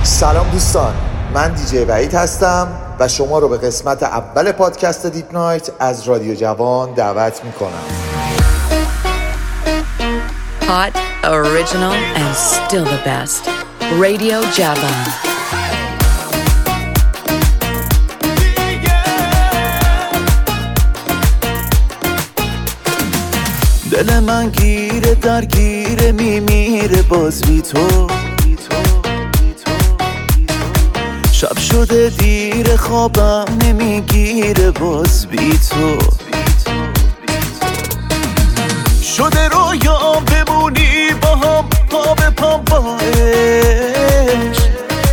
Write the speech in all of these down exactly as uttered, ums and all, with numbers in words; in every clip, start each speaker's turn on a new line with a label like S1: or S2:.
S1: سلام دوستان، من دیجی وحید هستم و شما رو به قسمت اول پادکست دیپ نایت از رادیو جوان دعوت میکنم.
S2: Hot, original and still the best. Radio Javan.
S3: دل من گیره درگیره میمیره باز بی تو، شب شده دیر خوابم نمیگیره باز بی تو، شده رویا بمونی با هم پا به پا با عشق،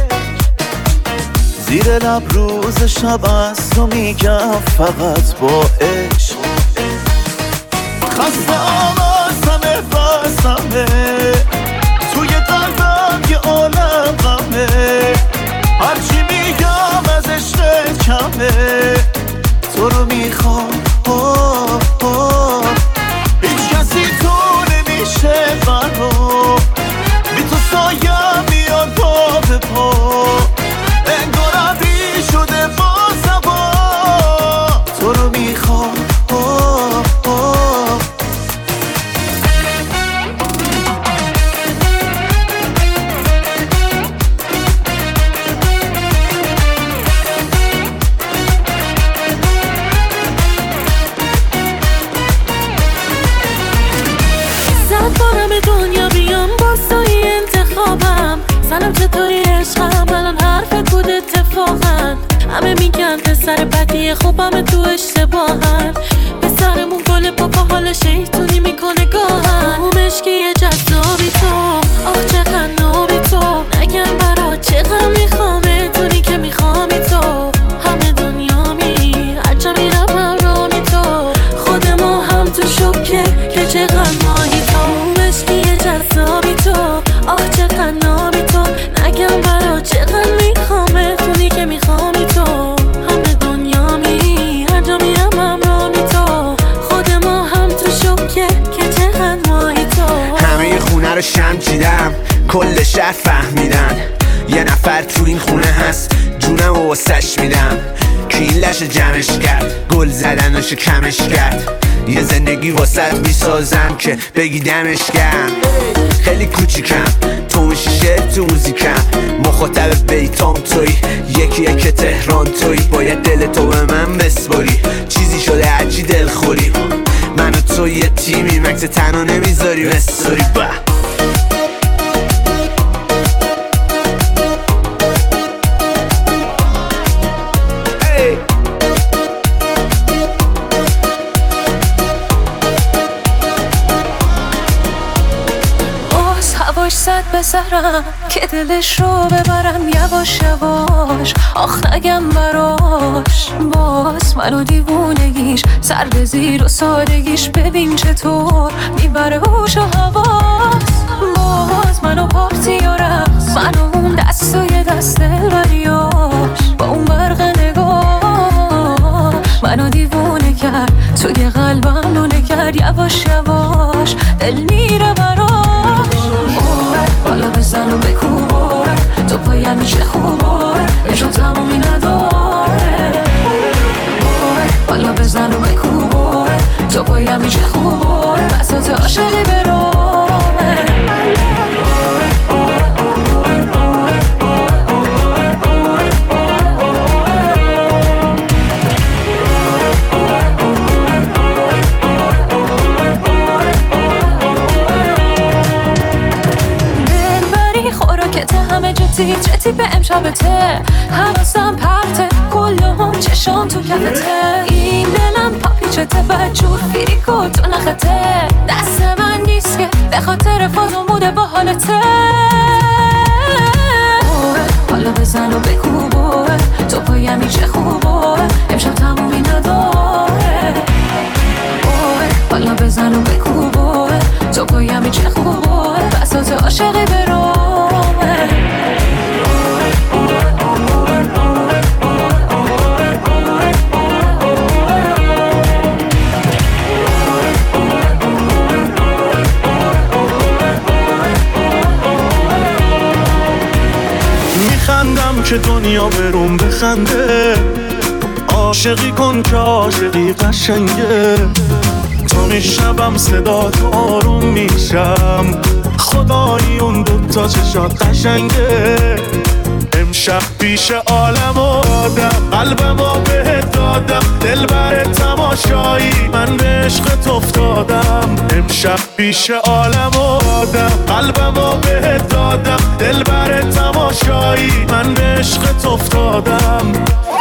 S3: زیر لب روز شب از تو میگم فقط با عشق، خسته آمازمه بازمه توی قلبم یه عالم غمه، هرچی میگم از عشق کمه، تو رو میخوام آه آه، هیچ کسی تو نمیشه برا، بی تو سایم میاد پا به پا، انگار عبی شده با زبا، تو رو میخوام آه آه.
S4: دنیا بیام با سایی انتخابم، سلام چطوری عشقم، الان حرفت بود اتفاقا، همه میگن پسر بدیه خب همه تو اشتباهن، به سرمون گل پاپا حال شیطونی میکنه گاهن، اون عشقی جذابی تو، آخ چقدر نابی تو، نگم برات چقدر میخوامه دونی که میخوامی تو، همه دنیا می هرچه میرم برامی تو، خود ما هم تو شکه که چقدر ماهی تو، جذابی تو، آخ چقدر نابی تو، نگم برا چقدر میخوامه دونی که میخوامی تو، همه دنیا می هر جا میرم همرامی تو، خود ما هم تو شکه که چقدر ماهی تو،
S5: همه خونه رو شم چیدم کل شهر فهمیدن یه نفر تو این خونه هست جونم و واسش میدم، که این لش جمعش کرد گل زدنشو کمش کرد، یه زندگی واسط میسازم که بگی دمش گرم، خیلی کوچیکم تو میشیشه تو موزیکم، مخاطب بیتام توی یکی یک تهران توی، باید دل تو به من بسپاری، چیزی شده هرچی دل خوری، من و تو یه تیمی مکس تنها نمیذاری بساری با
S4: صد بسرم که دلش رو ببرم یواش یواش، آخ نگم براش، باز منو دیوونگیش سر به زیر و سادگیش، ببین چطور میبره هوش و حواس، باز منو پارتی و رقص، منو اون دست و یه دست دلبریاش، با اون برق نگاه منو دیوونه کرد، توی قلبم لونه کرد، یواش یواش دل میره براش، بالا بزن و بکوبار، تو پایم میشه خوبار، عشق تمومی نداره، بالا بزن و بکوبار، تو پایم میشه خوبار، بساط عاشقی برامه، همه جتی جتی به امشبته، حواسم پرته کلهم چشام تو کفته، این دلم پاپیچته بدجور فیریکو تو نخته، دست من نیست که به خاطر فاز و موده با حالته، حالا بزن و بکوبه، تو پایم میشه خوبه، امشب تمومی نداره، حالا بزن و بکوبه، تو پایم میشه خوبه، بساط عاشقی برامه،
S3: میخندم که دنیا بروم بخنده. عاشقی کن که عاشقی قشنگه. تا میشنوم صدا تو آروم میشم. خدایی اون دوتا چشات قشنگه. امشب پیش عالم و آدم قلبمو بهت دادم. دل بر تماشایی من به عشقت افتادم. امشب پیش عالم و آدم قلبمو بهت دادم. دل بر تماشایی من به عشقت افتادم.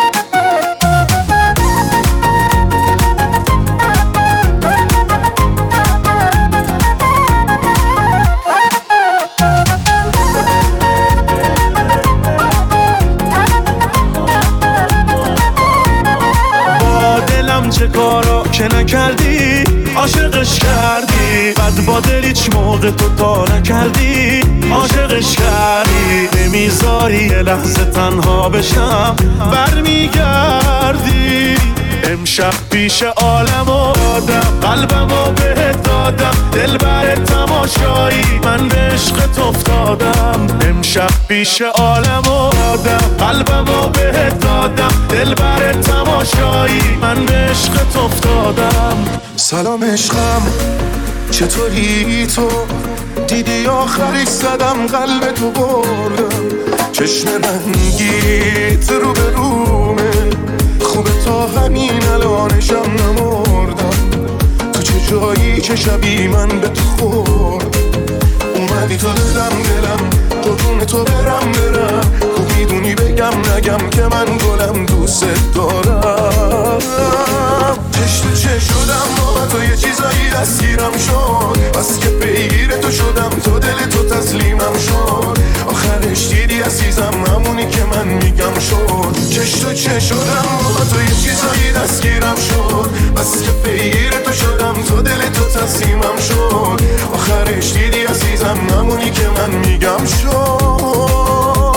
S3: چه کارا که نکردی عاشقش کردی. بد با دل هیچ موقع تو تا نکردی عاشقش کردی. نمیذاری یه لحظه تنها بشم برمیگردی. امشب پیش عالم و آدم قلبمو بهت دادم. دل بر تماشایی من به عشقت افتادم. امشب پیش عالم و آدم قلبمو بهت دادم. دل بر تماشایی من به عشقت افتادم.
S6: سلام عشقم چطوری تو؟ دیدی آخرش زدم قلب تو بردم. چشم رنگیت رو به رومه. خوبه تا همین الانشم نمردم. تو چه جایی چه شبی من به تو خورد. اومدی تو دلم دلم قربون تو برم برم. خوب میدونی بگم نگم که من گلم دوست دارم. چش تو چه شدم با تو یه چیزایی دستگیرم شد. بس که پیگیر تو شدم تو دل تو تسلیمم شد. آخرش دیدی عزیزم همونی که من میگم شد. چش تو چه شدم با تو یه چیزایی دستگیرم شد. بس که پیگیر تو شدم تو دل تو تسلیمم شد. آخرش دیدی عزیزم همونی که من میگم شد.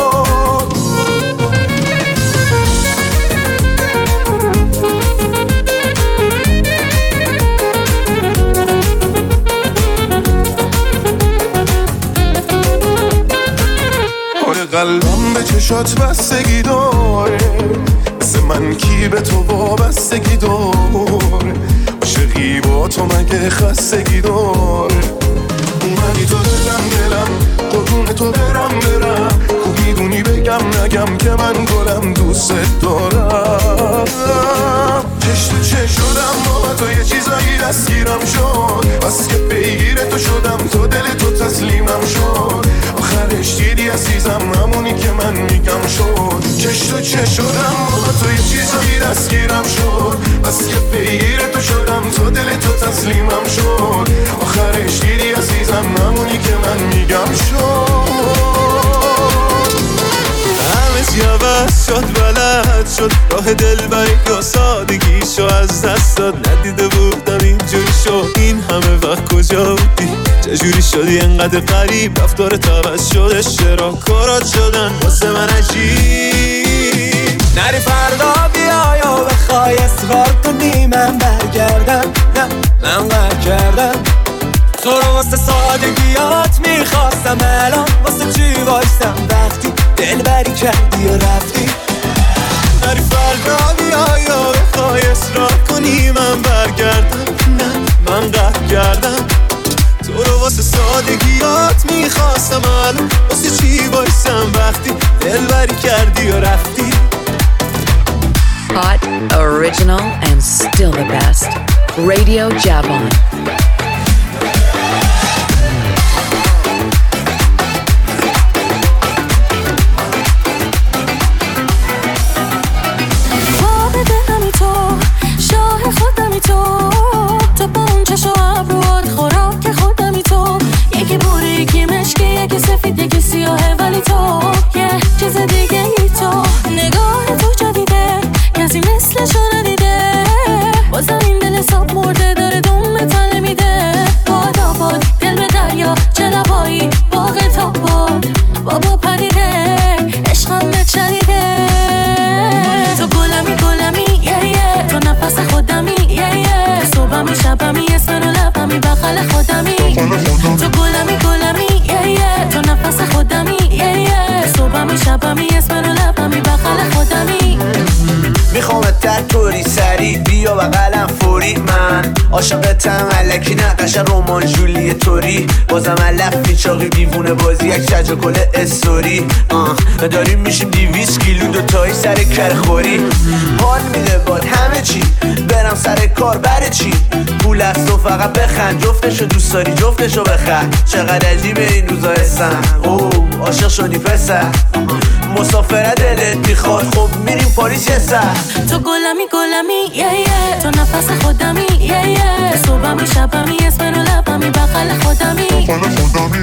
S6: قلبم به چشات بستگی داره. مثل من کی به تو وابستگی داره. عاشقی با تو مگه خستگی داره. اومدی تو دلم دلم قربون تو برم برم. خوب میدونی بگم نگم که من گلم دوست دارم. چش تو چه شدم با تو یه چیزایی دستگیرم شد. بس که پیگیر تو شدم تو دل تو تسلیمم شد. آخرش دیدی عزیزم همونی که من میگم شد. چش تو چه شدم با تو یه چیزایی دستگیرم شد. بس که پیگیر تو شدم تو دل تو تسلیمم شد. آخرش دیدی عزیزم همونی که من میگم شد. همه چی عوض شد بلد شد. راه دل بری یا سادگیشو از دست داد. ندیده بودم اینجوری شد. این همه وقت کجا بودی؟ چجوری شدی انقدر غریب؟ رفتارت عوض شد. اشتراکارات شدن واسه من عجیب. نری فردا بیا یا بخوای اصرار کنی من برگردم. نه من قهر کردم تو رو واسه سادگیات میخواستم. الان واسه چی وایستم وقتی دل بری کردی و رفتی؟ نری فردا بیا یا بخوای اصرار کنی من برگردم. نه من قهر کردم تو رو واسه سادگیات میخواستم. الان واسه چی وایستم وقتی دل بری کردی و رفتی؟
S2: Hot, original, and still the best. Radio Javon.
S4: تو با اون چشم و ابروات خوراک خودمی تو. یکی بوری یکی مشکی یکی سفید یکی سیاهه ولی تو یه چیز دیگه ای تو. نگاه تو جدیده کسی مثلشو ندیده. بازم این دل حساب مرده داره دوم تنه میده. باد آباد دل به دریا چه لبایی باغ تا باد. بابا پریده عشقم به چریده. تو گلمی گلمی یه یه تو نفس خودمی یه یه. صبحمی شبمی یه سر و لبمی بغل خودمی. تو گلمی گلمی یه یه تو نفس خودمی یه یه. صبحمی شبمی یه
S5: بیا بغلم فوری. من عاشقتم الکی نقش رمان جولی توری. بازم علف میچاقی دیوونه بازی یک چجا کل استوری. آه داریم میشیم دیویس کیلو دوتایی سر کرخوری. حال میده باد همه چی برم سر کار بره چی. پول است و فقط بخند جفتشو دوست داری جفتشو بخند. چقدر عجیبه این روزا هستم اوه عاشق شدی پسر. مسافره دلت میخواد خب میریم پاریس یه سر.
S4: تو گلمی گلمی یه یه تو نفس خودمی یه یه صبحمی شبمی اسم رو لبمی بغل خودمی بغل خودمی.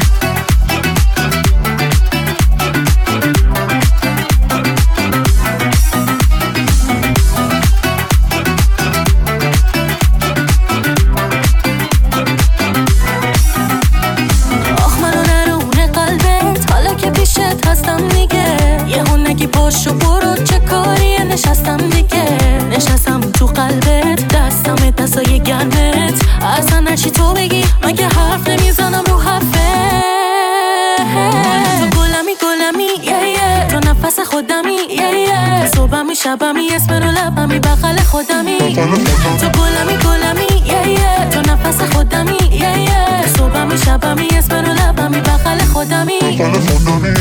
S4: باشو برو چه کاریه نشستم دیگه. نشستم تو قلبت دستم دستای گرمت. اصلا نچی تو بگی مگه حرف نمیزنم رو حرفه. تو گلمی گلمی یه یه تو نفس خودمی یه یه صبحمی شبمی اسم رو لبمی بغل خودمی. تو گلمی گلمی یه یه تو نفس خودمی یه یه صبحمی شبمی اسم رو لبمی بغل خودمی بغل خودمی.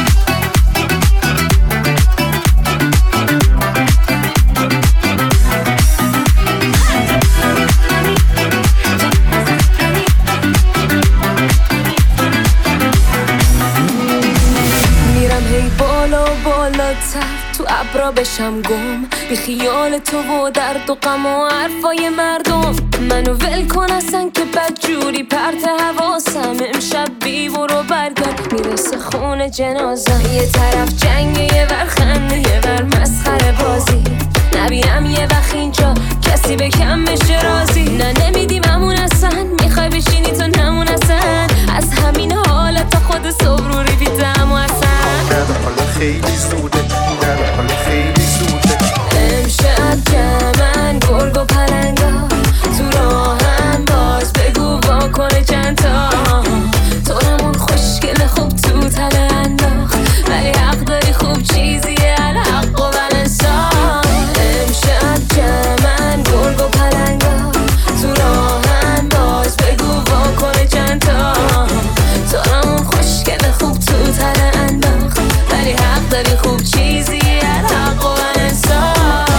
S7: تو ابرا بشم گم بی خیال تو و درد و غم و حرفای مردم. منو ول کن اصلا که بدجوری پرت حواسم. امشب بی برو برگرد میرسه خون جنازم. یه طرف جنگ یه ور خنده یه ور مسخره بازی. نبینم یه وقت اینجا کسی به کم بشه رازی. نه نمیدیم همون اصلا میخوای بشینی تو نمون اصلا. از همین حالت خود صبر رو ریپیتم و اصلا
S6: حالا خیلی زوده نه حالا خیلی زوده.
S7: امشب جمعن گرگ و پلنگا تو راهم باز بگو واکنه چند تا. تو رمون خوشگل خوب تو تله انداخت ولی حق داری خوب چیزیه الحق و بلنسان. امشب جمعن گرگ و پلنگا تو راهم باز بگو واکنه چند تا. تو رمون خوشگل خوب تو تله انداخت ولی حق داری خوب چیزیه الحق و بلنسان.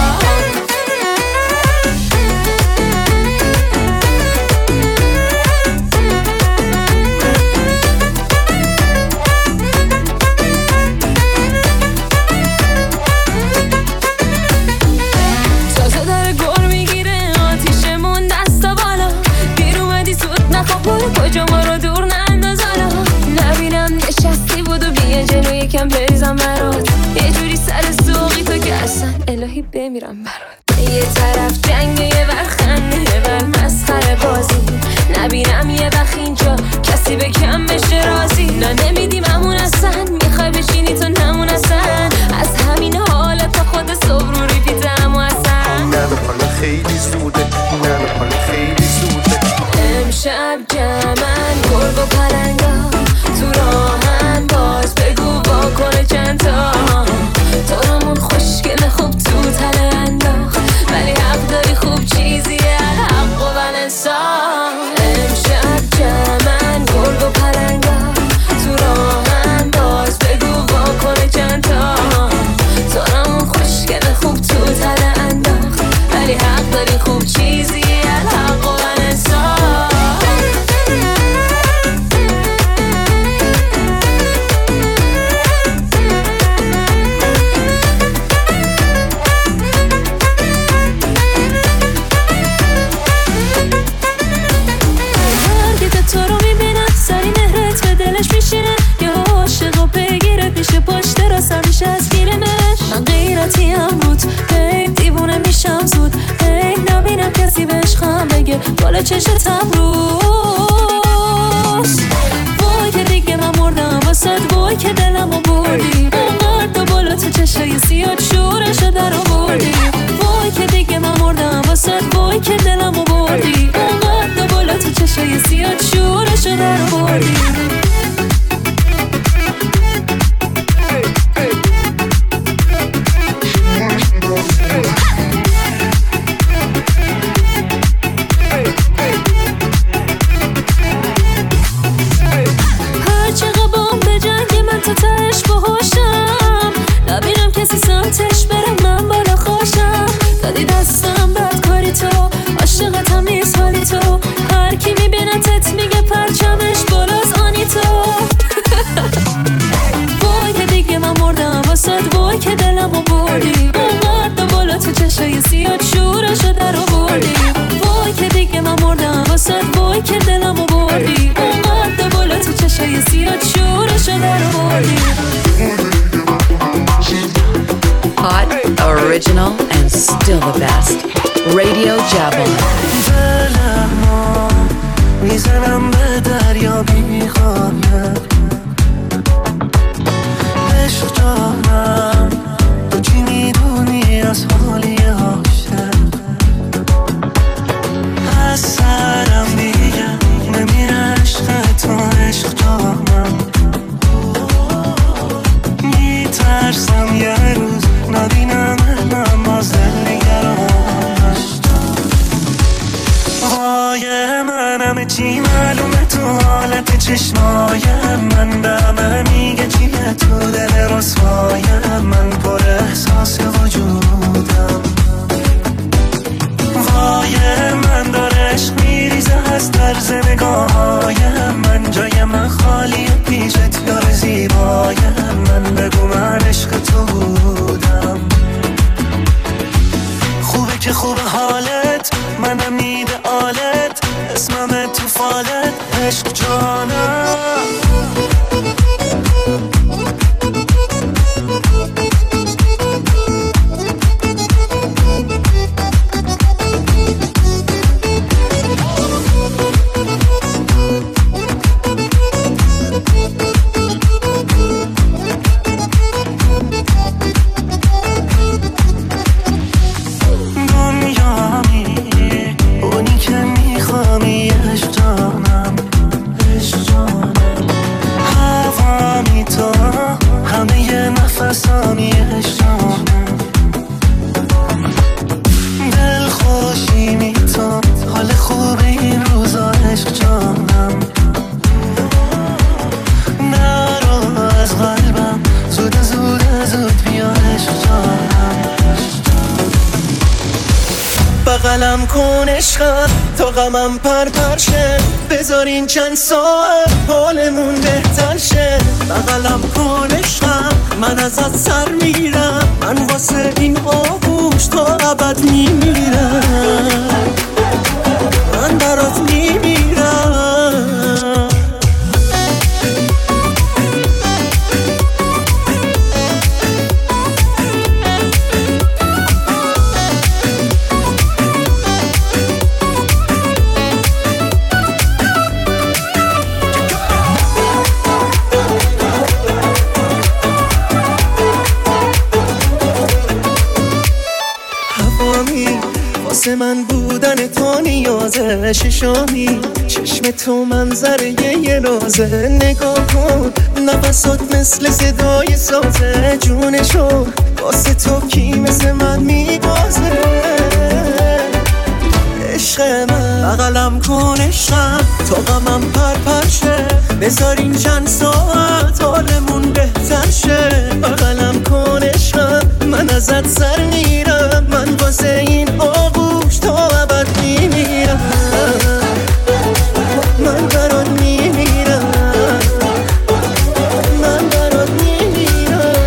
S7: کجا ما رو دور ننداز حالا. نبینم نشستی بودو بیا جلو یکم بریزم برات. یه جوری سر سوقی تو که اصلا الهی بمیرم برات. یه طرف جنگ یه ور خنده یه ور مسخره بازی. نبینم یه وقت اینجا کسی به کم بشه رازی. نه نمیدیم همون اصلا میخوای بشینی تو نمون اصلا. از همین حالت خود صبر رو ریپیتم و اصلا
S6: نه حالا خیلی زوده نه حالا خیلی زوده.
S7: امشب جمعن گرگ و پلنگا تو راهم باز بگو واکنه چند تا. تو رمون خوشگل خوب تو تله انداخت ولی حق داری خوب چیزیه الحق و بلنسان. امشب جمعن گرگ و پلنگا تو راهم باز بگو واکنه چند تا. تو رمون خوشگل خوب تو تله انداخت ولی حق داری خوب چیزیه الحق و بلنسان. من غیرتی هم بود هی دیوونه میشم زود. هی نبینم کسی بهش خم بگه بالا چشتم روست. وای که دیگه من مردم واسد. وای که دلمو بردی اونقدر بالا تو چشای سیاد شورشو در آوردی. وای که دیگه من مردم واسد. وای که دلمو بردی اونقدر بالا تو چشای سیاد شورشو در آوردی.
S2: original and still the best. Radio Javon.
S3: میزنم به دریا بیخوایم عشق جانم تو چی میدونی از حالی عاشق از سرم دیگه نمیره عشق تو عشق جانم میترسم یه روز نبینم من باز نگرانش وای منم چی معلومه تو حالت چشمای من دمه میگه چیه تو دل رسوای من پر احساس وجودم وای من داره عشق میریزه از طرز نگاهای من جای من خالی پیشت یار زیبای من بگو من عشق تو بودم خوبه که خوبه حالت منم میده آلت اسمم تو فالت عشق جانم بغلم کن عشقم تا غمم پر پر شه بذارین چند ساعت حالمون بهتر شه بغلم کن عشقم من ازت سر میرم من واسه این آغوش تا ابد میمیرم من برات میمیرم من بودن تو نیازه ششمی چشم تو منظره یه رازه نگاه کن نفسات مثل صدای سازه جونشو واسه تو کی مثل من میبازه عشق من بغلم کن عشقم تا غمم پر پر شه بذارین چند ساعت حالمون بهتر شه بغلم کن عشقم من ازت سر میرم من واسه این آغوش تا ابد میمیرم من برات میمیرم من برات میمیرم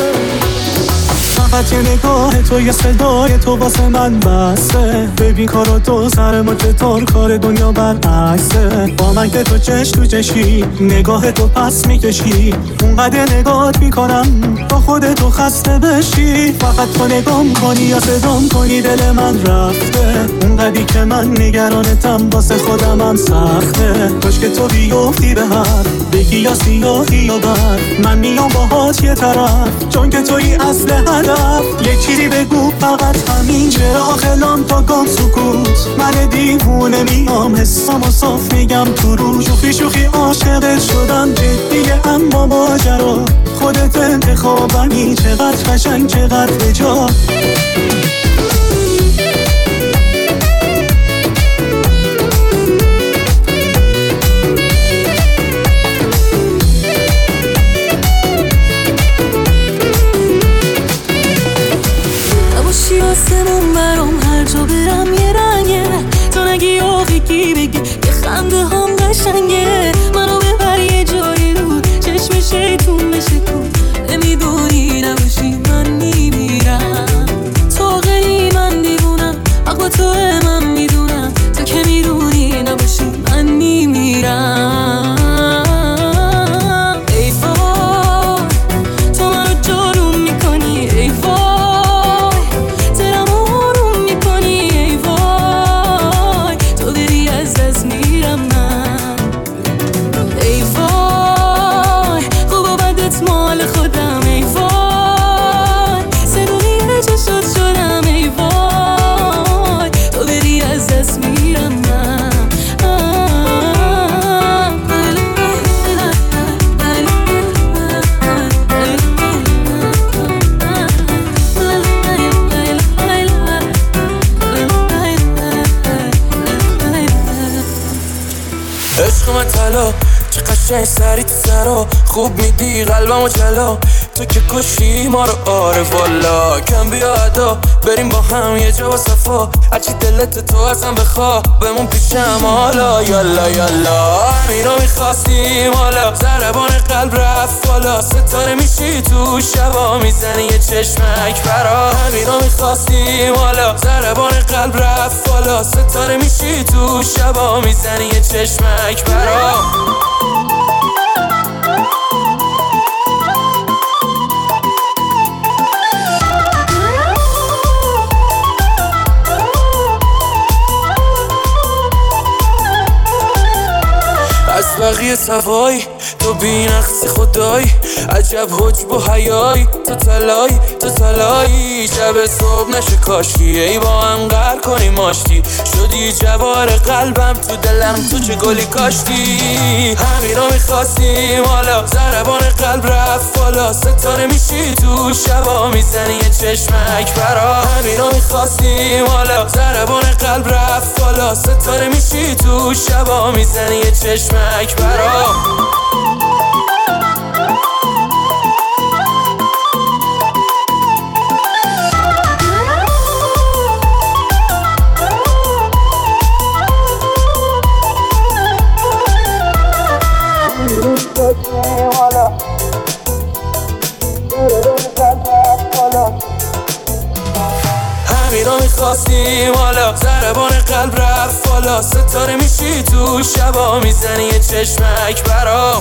S3: فقط یه نگاه تو یه صدای تو واسه من بسته ببین کارو تو سر ما چطور کار دنیا برعکسه با من که تو چش تو چشی نگاه تو پس میکشی اونقدر نگاهت میکنم با خودتو خسته بشی فقط تو نگام کنی یا صدام کنی دل من رفته اونقدری که من نگرانتم واسه خودم هم سخته کاش که تو بیفتی به هر بگی یا سیاهی یا بر من میام باهات یه طرف چون که تویی اصل هدف یه چیزی بگو فقط همین چرا خلام تا گام سکوت من دیوونه میام حسام و صاف میگم تو رو شوخی شوخی عاشقت شدم جدیه اما ماجرا خودت انتخابمی چقدر قشنگ چقدر بجا
S4: نباشی آسمون برام هر جا برم یه رنگه تو نگی آقی بگی یه خنده هم قشنگه منو ببر یه جای دور چشم شیطون بشه کن نمیدونی نباشی من میمیرم تو شدم ای وای، سرونی چشات شدم ای وای، تو بری از دست میرم من.
S8: عشق من طلا چه قشنگ سری تو سرا، خوب میدی قلبم و جلا، تو که کشی ما رو آره والا. کم بیا ادا بریم با هم یه جا با صفا، هرچی دلت تو ازم بخوا بمون پیشم حالا. یالا یالا همینا میخواستیم حالا، ضربان قلب رفت بالا، ستاره میشی تو شبا میزنی یه چشمک برا. همینا میخواستیم حالا، ضربان قلب رفت بالا، ستاره میشی تو شبا میزنی یه چشمک برا. از بقیه صفایی تو بی نقص خدایی، عجب حجب و حیایی، تو تلایی تو تلایی. شب صبح نشه کاشکی ای با هم قهر کنیم آشتی، شدی جوار قلبم تو دلم تو چه گلی کاشتی. همینا میخواستیم حالا، ضربان قلب رفت بالا، ستاره میشی تو شبا میزنی یه چشمک برا. همینا میخواستیم حالا، ضربان قلب رفت بالا، ستاره میشی تو شبا میزنی یه چشمک برا. همینا میخواستیم حالا، ضربان قلب رفت بالا، ستاره میشی تو شبا میزنی یه چشمک برام.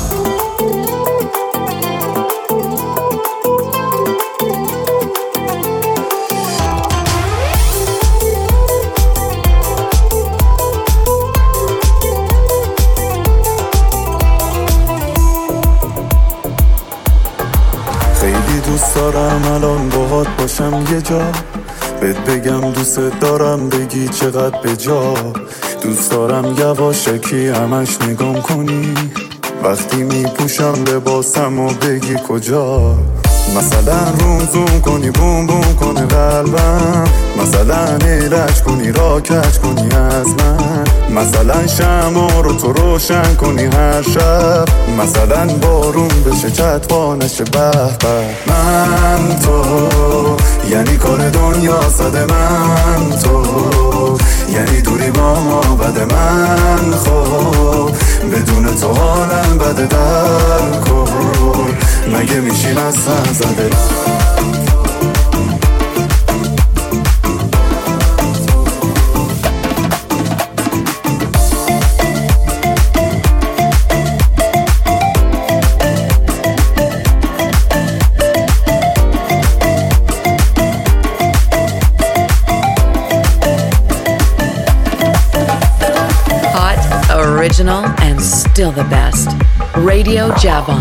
S3: خیلی دوست دارم الان باهات باشم یه جا، بهت بگم دوست دارم بگی چقدر به جا. دوست دارم یواشکی همش نگام کنی، وقتی میپوشم لباسم و بگی کجا. مثلا روم زوم کنی بوم بوم کنه قلبم، مثلا ایرج کنی را کج کنی از من، مثلا شمع رو تو روشن کنی هر شب، مثلا بارون بشه چتوا نشه به به. من تو یعنی کار دنیا صد من تو، یعنی دوری با ما بده من خب، بدون تو حالم بده در کن، مگه میشیم از سن زده.
S2: Original and still the best. Radio Javon.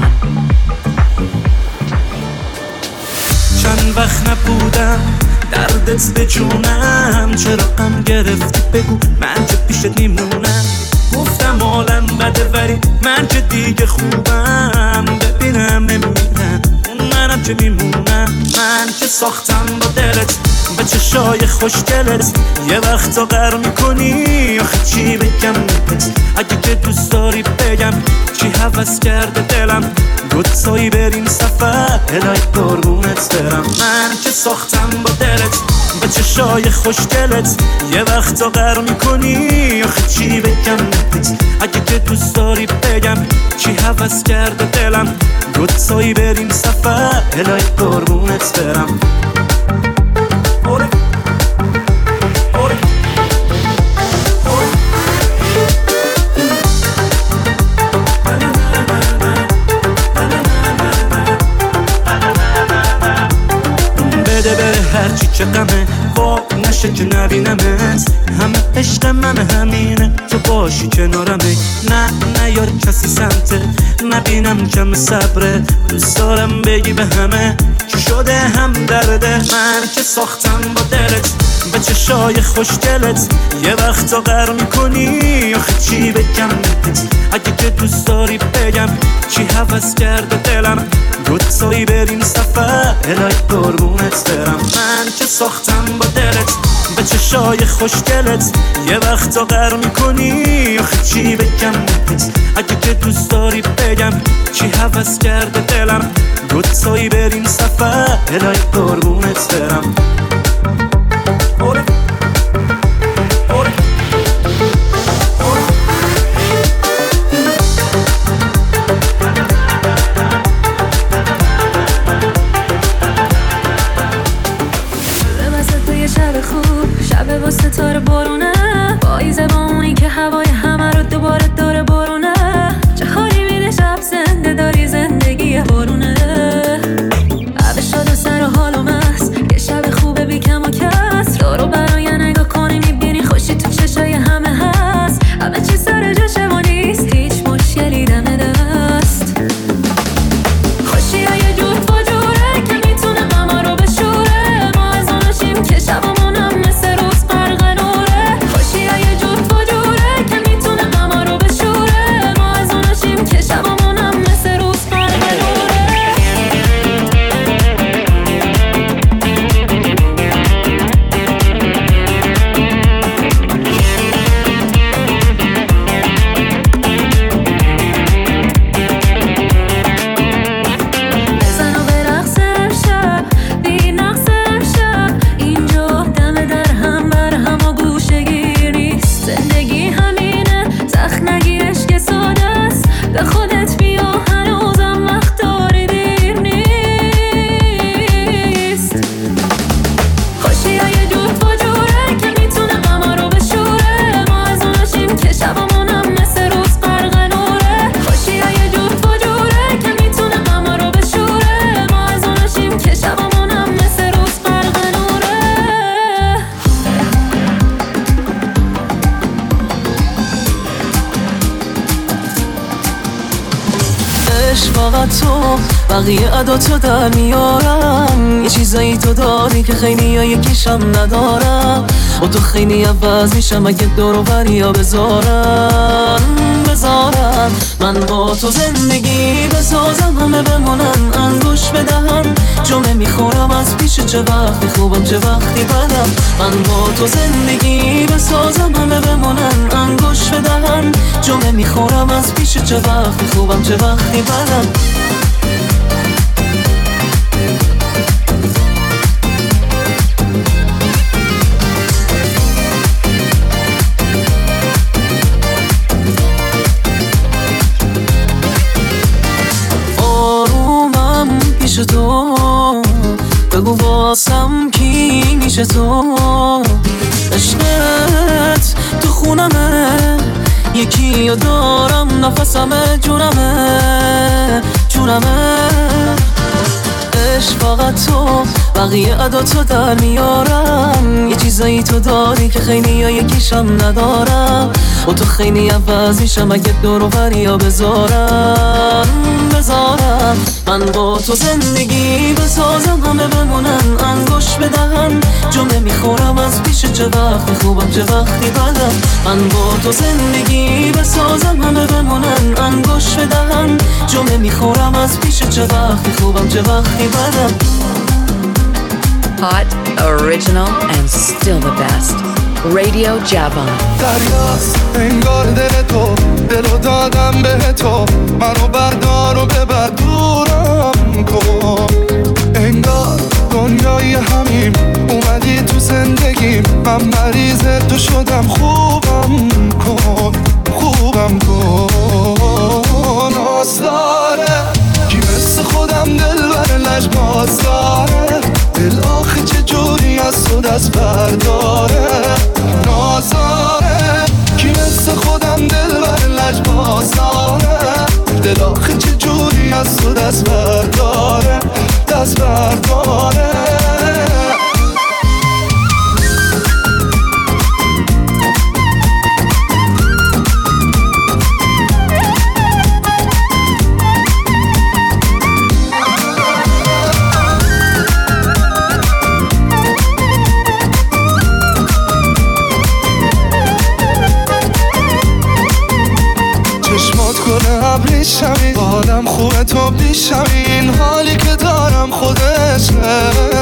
S3: چند وقت نبودم دردت به جونم، چرا غم گرفتی بگو من چه پیشت میمونم. گفتم عالم بده ولی من چه دیگه خوبم، ببینم نمیرم اون منم که میمونم. من که ساختم با دلت به چشای خوشگلت، یه وقتا قهر میکنی آخه چی بگم نت. اگه که دوست داری بگم چی هوس کرده دلم، دوتایی بریم سفر الهی قربونت برم. من که ساختم با دلت به چشای خوشگلت، یه وقتا قهر میکنی آخه چی بگم نت. اگه که دوست داری بگم چی هوس کرده دلم، دوتایی بریم سفر الهی قربونت برم. باشه که نبینمت، همه عشق من همینه تو باشی کنارمه. نه نه یار کسی سمته نبینم کم صبره، دوست دارم بگی به همه چی شده هم درده. من که ساختم با دلت به چشای خوشگلت، یه وقتا غر میکنی آخه چی بگم بهت. اگه که دوست داری بگم چی هوس کرده دلم، دوتایی بریم سفر الهی قربونت برم. من که ساختم با دلت به چشای خوشگلت، یه وقتا غر میکنی آخه چی بگم بهت. اگه که دوست داری بگم چی هوس کرده دلم، دوتایی بریم سفر الهی قربونت برم.
S4: شب با ستاره بارونه، پاییزه با اونی که هوای همه رو دوباره داره بارونه. چه حالی میده شب زنده داری زندگی بارونه. عبه شاد و سر و حال و مست، یه شب خوبه بی کم و کس. رو رو برای نگاه کنی میبینی خوشی تو چشای همه هست. همه چی سر جاشه و نیست هیچ مشکلی دم دست. خوشی های جور فجوره که میتونه غما رو بشوره. ما از اوناشیم که شبمونم مثل روز برق نوره. خوشی های جور فجوره که میتونه غما رو بشوره. ما از اوناشیم که شبمونم مثل روز برق نوره. بزن و برقص امشب بی نقص امشب، اینجا دم در هم بر هم و گوشه گیر نیست. زندگی همینه سخت نگیرش که ساده است. به خودت بیا هنوزم وقت داری دیر نیست. خوشی های جور فجوره که میتونه غما رو بشوره. ما از اوناشیم که شبمونم مثل روز برق نوره. خوشی های جور فجوره که میتونه غما رو بشوره. ما از اوناشیم که شبمونم مثل روز برق نوره. عشق فقط تو، بقیه عداتو در میارم. یه چیزایی تو داری که خیلی ها یکیشم ندارم. و تو خیلی عوض میشم اگه دور و بریا بذارم بذارم. من با تو زندگی بسازم همه بمونن انگوش بدهم. جمعه میخورم از پیش چه وقتی خوبم چه وقتی بدم. من با تو زندگی بسازم همه بمونن انگوش بدهم. جمعه میخورم از پیش چه وقتی خوبم چه وقتی بدم. آرومم پیش تو، بگو واسم کی میشه تو. عشقت تو خونمه، یکی رو دارم نفسمه جونمه جونمه. عشق فقط تو، بقیه عداتو در میارم. یه چیزایی تو داری که خیلی ها یکیشم ندارم. و تو خیلی عوض میشم اگه دور و بریا بذارم بذارم. من با تو زندگی بسازم همه بمونن انگوش بدهم. جمعه میخورم از پیش چه وقتی خوبم چه وقتی بدم. من با تو زندگی بسازم همه بمونن انگوش بدهم. جمعه میخورم از پیش چه وقتی خوبم چه وقتی بدم.
S2: Hot, original, and still the best. Radio Javan.
S6: دریاست انگار دل تو، دلو دادم به تو. منو بردار و ببر دورم کن. انگار دنیای همیم اومدی تو زندگیم. من مریض تو شدم خوبم کن خوبم کن. ناز داره کی مثل خودم دل بر لجباز داره. دل آخه چه جوری از تو دست برداره. نازاره کی مثل خودم دل بر لجباز داره. دل آخه چه جوری از تو دست برداره.
S9: میشمی، حالم خوبه تو بیشمی، این حالی که دارم خودشه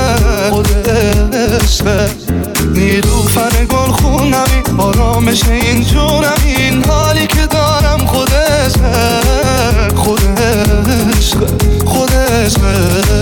S9: خودشه. نیلوفر گل خونمی، آرامش این جونم، این حالی که دارم خودشه خودشه خودشه.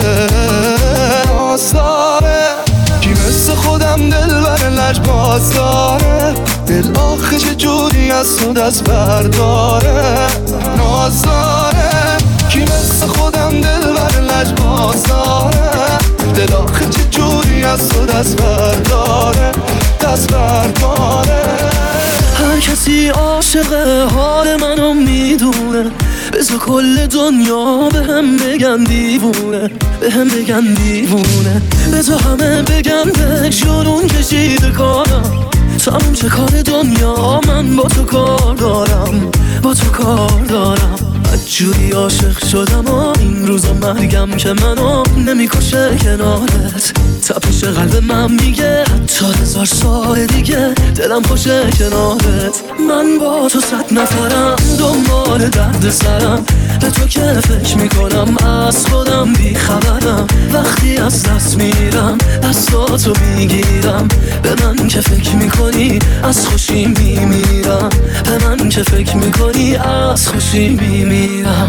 S9: آساره کی مثل خودم دل بر لجباز داره، دل آخه چجوری از تو دست برداره. نازاره کی مثل خودم دل بر لجباز داره، دل آخه چجوری از تو دست برداره دست برداره.
S10: هر کسی عاشق حال منو میدونه، بذار کل دنیا به هم بگن دیوونه، به هم بگن دیوونه. بذار همه بگن به جنون کشیده کارم، تموم چه کار دنیا، من با تو کار دارم با تو کار دارم. جوری عاشق شدم و این روزا مرگم که منو نمیکشه کنارت. تپش قلب من میگه حتی هزار سال دیگه دلم خوشه کنارت. من با تو صد نفرم دنبال درد سرم، به تو که فکر میکنم از خودم بیخبرم. وقتی از دست میرم دستاتو میگیرم، به من که فکر میکنی از خوشی میمیرم، به من که فکر میکنی از خوشی میمیرم.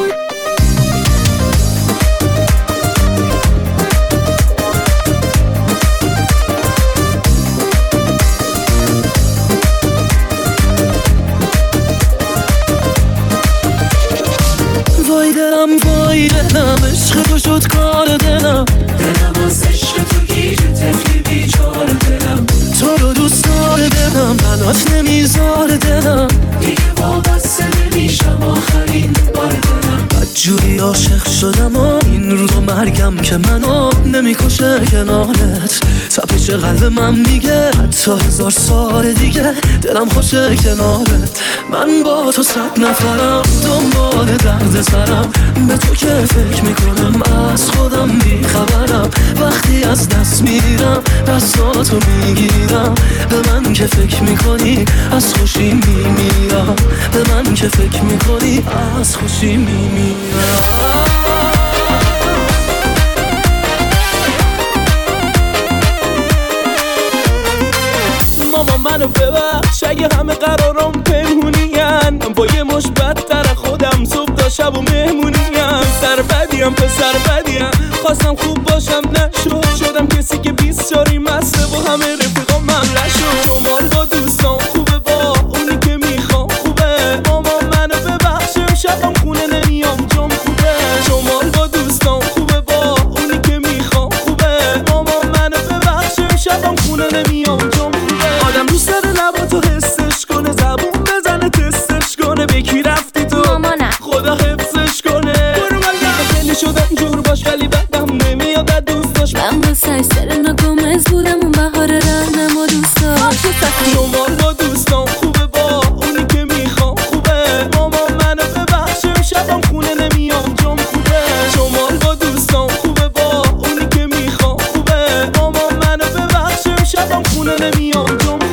S10: وای دلم وای دلم، عشق تو شد کار دلم، دلم از عشق تو گیج تفلی بیچار دلم. تو رو دوست داره دلم، بنات نمیذار دلم، دیگه وابسته نمیشم آخرین بار دلم. بدجوری عاشق شدم و این روزا مرگم که منو نمیکشه کنارت. تپش قلب من میگه حتی هزار سال دیگه دلم خوشه کنارت. من با تو صد نفرم دنبال درد سرم، به تو که فکر میکنم از خودم بیخبرم. وقتی از دست میرم دستاتو میگیرم، به من که فکر میکنی از خوشی میمیرم، به من که فکر میکنی از خوشی میمیرم.
S8: ماما منو ببخش اگه همه قرارم پنهونیم، با یه مش بدتر خودم صبح تا شب و مهمونیم. سر بدیم پسر بدیم، خواستم خوب باشم نشد، شدم کسی که بیست چاری مسته با همه رفیقام ممله شد. شمال با دوستان خوبه، با اونی که میخوام خوبه. ماما منو ببخش شبم خونه نمیام جام خوبه. شمال با دوستان خوبه، با اونی که میخوام خوبه. ماما منو ببخش شبم خونه نمیام جام خوبه. آدم دوست داره لباتو حسش کنه، زبون بزنه تستش کنه، به کی رفتی تو مامانم خدا حفظش کنه. برو من خیلی شدم جور باش ولی بدم نمیاد از دوست داشت.
S7: من با سرسرنا گمز بودم اون بهار رهنم و دوست داشت.
S8: شمال با دوستان خوبه، با اونی که میخوام خوبه. ماما منو ببخش شبم خونه نمیام جام خوبه. شمال با دوستان خوبه، با اونی که میخوام خوبه. ماما منو ببخش شبم خونه نمیام جام خوبه.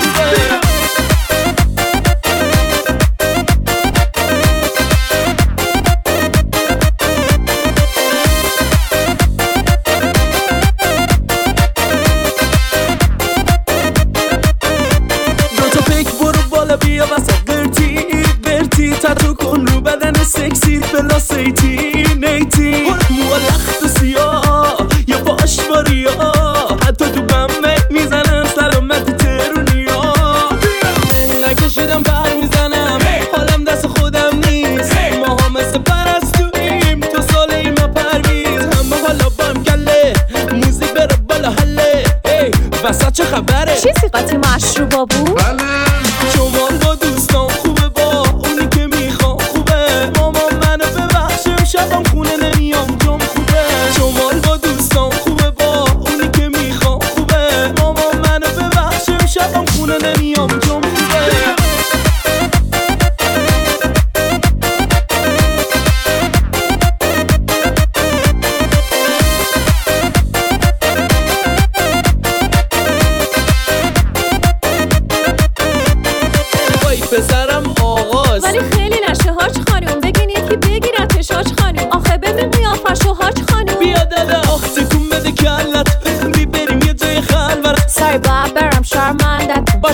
S8: بیا واسه برتی برتی، تاتو کن رو بدن سکسی پلاس ایتین ایتین. مو لخت و سیاه یا باش باریا، حتی تو بمه میزنم سلامت ترونیا. انگه کشیدم پر میزنم، حالم دست خودم نیست. ما ها مثل پرستویم، تو ساله ایم پرویز. همه حالا بام گله موزیک بره بالا حله. وسط چه خبره؟
S11: چیزی قاطی مشروبا بود؟
S8: بله. شمال با دوستان خوبه، با اونی که میخوام خوبه. ماما منو ببخش شبم خونه نمیام جام خوبه. شمال با دوستان خوبه، با اونی که میخوام خوبه. ماما منو ببخش شبم خونه نمیام جام خوبه.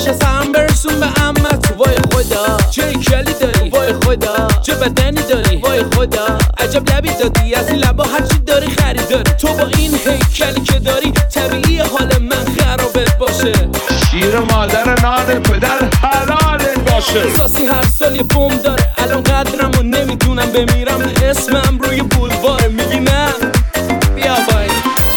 S8: باشه سلام برسون به عمت. وای خدا چه کلی داری، وای خدا چه بدنی داری، وای خدا عجب لبی دادی، از این لبا هرچی داری خریداری. تو با این هیکلی که داری طبیعی حال من خرابت باشه.
S12: شیر مادر نان پدر حلالت باشه.
S8: ساسی هر سال یه بوم داره، الان قدرمو نمیدونم بمیرم اسمم روی بولوار. میگی نه بیا بای.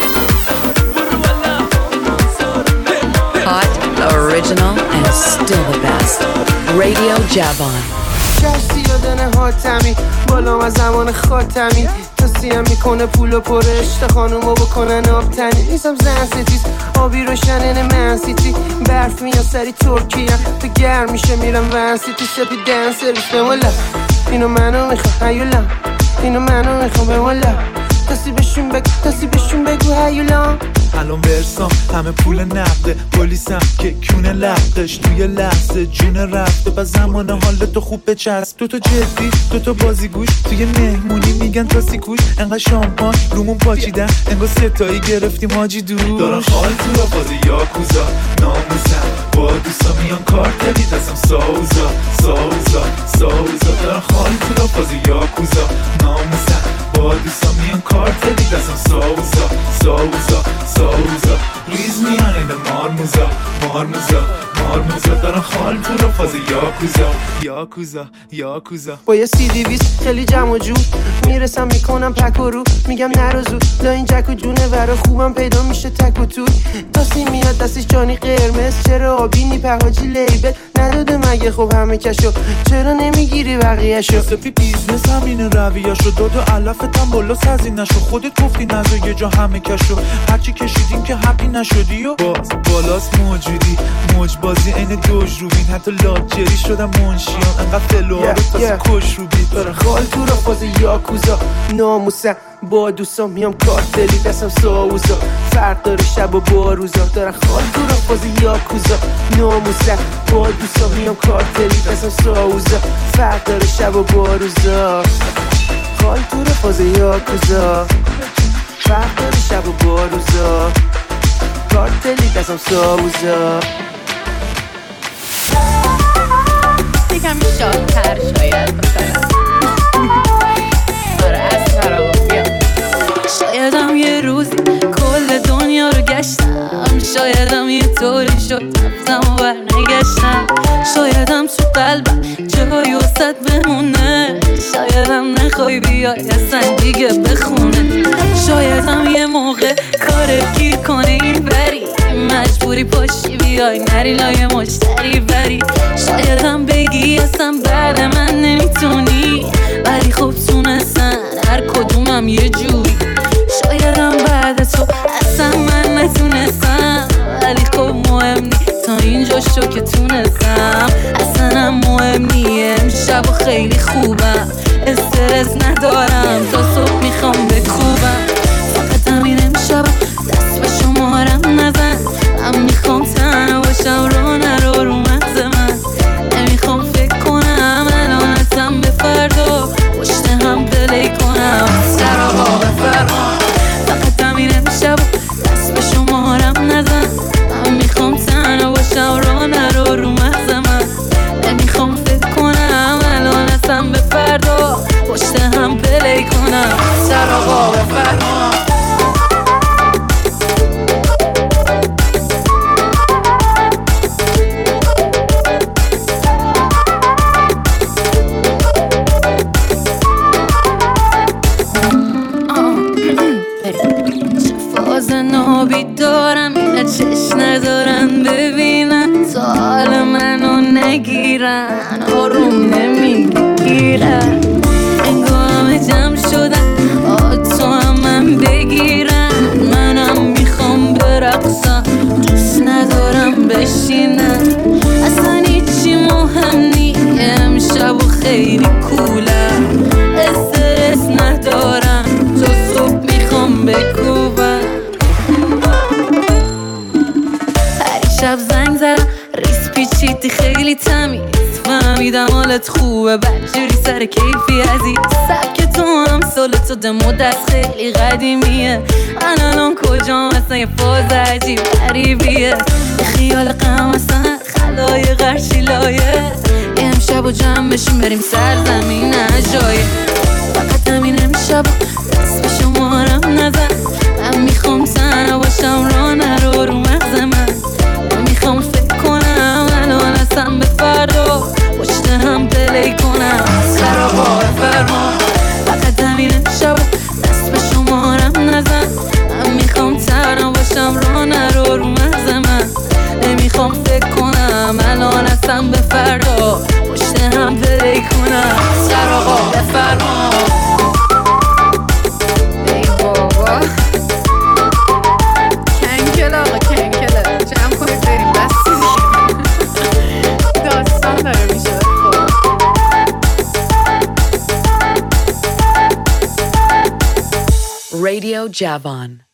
S2: Hot, original, and still the best. Radio Javan.
S13: کشتی یادنه حاتمی بالام از زمان خاتمی تاسیم میکنه پول و پرشت خانومو بکنن آبتنی. نیستم زن ستیز آبی روشنن من سیتی برف میان سری ترکیه تو گرم میشه میرم ون سیتی سپی دن سرویس به مولا اینو منو میخوام هیولا اینو منو میخوام به مولا تاسی بشون بگو تاسی بشون بگو هیولا.
S14: الان ورسام همه پول نقده پلیسم که کونه لقش توی لحظه جون رفته و زمان حالتو خوب بچسب. تو تو جدی تو تو بازیگوش توی مهمونی میگن تاسی کوش انقدر شامپان رومون پاچیدن انگار ستایی گرفتیم حاجی دوش.
S15: دارن خال تو آفاز یاکوزا ناموسم با دوستا میان کارتلی دستم ساوزا ساوزا ساوزا. دارن خال تو آفاز یاکوزا ناموسم با دوستا میان کارتلی دستم ساوزا ساوزا ساوزا. ریز میان این مارموزا مارموزا مارموزا. دارن خال تو رو فاز یاکوزا یاکوزا یاکوزا.
S13: با یه سی دیویس خیلی جمع و جو میرسم میکنم پک و رو میگم نرو زود لا این جک و جونه ورا خوبم پیدا میشه تک و توی. تاسی میاد دستش جانی قرمز چرا آبی نیپه حاجی لیبل نداده مگه خب همه کشو چرا نمیگیری بقیهشو.
S14: سپی بیزنس همینه رویه‌شو داد و علفتم بالا سزینشو خودت گفتی نزا یه جا همه کشو هرچی کشیدیم که حقی نشدی و باز بالاست موجودی موج بازی این دوج روبین حتی لاجری شدم منشیان انقدر فلوها رو تاسی کش رو بید.
S13: داره خال تو را فاز یاکوزا ناموسم با دوستان میام کارتلی دستم ساوزا فرق داره شب و با روزا. داره خال تو را فاز یاکوزا ناموسم با دوستان میام کارتلی دستم ساوزا فرق داره شب و با روزا. خال تو را فاز یاکوزا فرق داره شب و با روزا کارتلی دستم ساوزا.
S16: یکم شادتر شاید بکنم آره از فرابا بیا.
S4: شایدم یه روزی کل دنیا رو گشتم شایدم یه طوری شد رفتم و برنگشتم شایدم تو قلبم جایی وسط بمونه شایدم نخوای بیای اصلا دیگه بخونه شایدم یه موقع کارت گیر کنه این بری مجبوری پاشی بیای نری لای مشتری بری شایدم بگی اصلا بعد من نمیتونی ولی خب تونستن هر کدومم یه جوری شایدم بعد تو اصلا من نتونستم ولی خب مهم نی تا اینجا شو که تونستم اصلا هم مهم نی امشب و خیلی خوبم استرس ندارم تا صبح میخوام بکوبم فقط همین امشب دست به شمارم نزن من میخوام تنها باشم رو نرو رو مغز من نمیخوام فکر کنم الان ازم به فردا پشت هم پلی کنم سر آقا بفرما فقط همین امشب دست به شمارم نزن من میخوام تنها باشم رو نرو رو مغز من نمیخوام فکر کنم الان ازم به فردا پشت هم پلی کنم سر آقا بفرما. چش ندارن ببینن تا حال منو نگیرن آروم نمیگیرن انگار همه جمع شدن تو هم من بگیرن منم میخوام برقصم دوست ندارم بشینن اصلا هیچی مهم نی امشب و خیلی کولم استرس ندارم تا صبح میخوام بکوبم شب زنگ زدم ریس پیچیدی خیلی تمیز فهمیدم حالت خوبه بدجوری سر کیفی عزیز سبک تو هم سالتو دمو دست خیلی قدیمیه من الان کجام اصلا یه فاز عجیب غریبیه یه خیال غم اصلا بالای غرشی لایه امشب و جمع بشیم بریم سرزمین نجایه فقط همین امشب دست به شمارم نزن من میخوام تنها باشم را نرو رو مغز من من میخوام فکر کنم الان اصلا به فردا پشت هم پلی کنم سراغا فرما فقط همین امشب دست به شمارم نزن من میخوام تنها باشم را نرو رو مغز من نمیخوام فکر کنم الان اصلا به فردا پشت هم پلی کنم سراغا بفرما ای بابا
S16: کنکل آقا کنکله جمع کنید بریم بس داستان داره میشه
S2: Radio Javon.